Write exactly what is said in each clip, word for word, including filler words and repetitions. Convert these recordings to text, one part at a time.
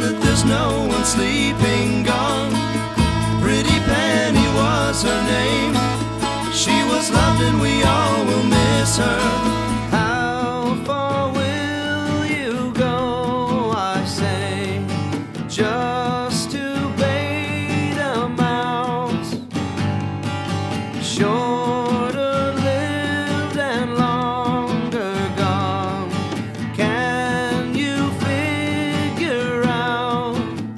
that there's no one sleeping, gone. Pretty Penny was her name. She was loved and we all will miss her. How far will you go, I say, just to bait a mouse? Shorter lived and longer gone. Can you figure out?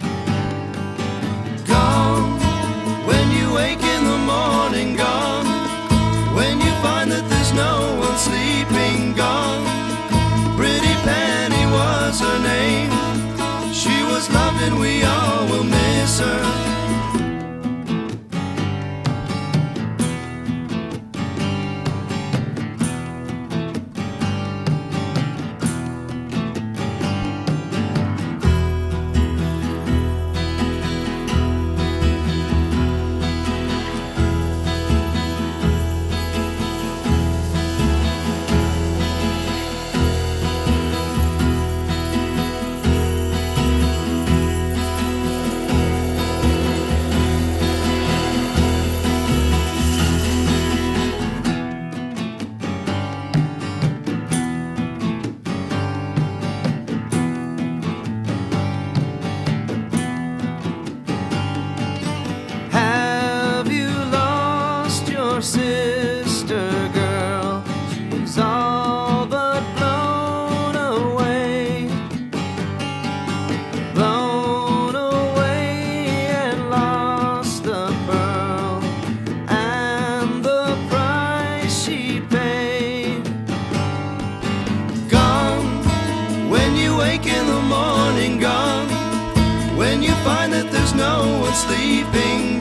Gone when you wake in the morning, gone when you find that there's no one sleeping, gone. Pretty Penny was her name. She was loved and we all will miss her. Sister girl, she's all but blown away, blown away and lost the pearl and the price she paid. Gone when you wake in the morning, gone when you find that there's no one sleeping,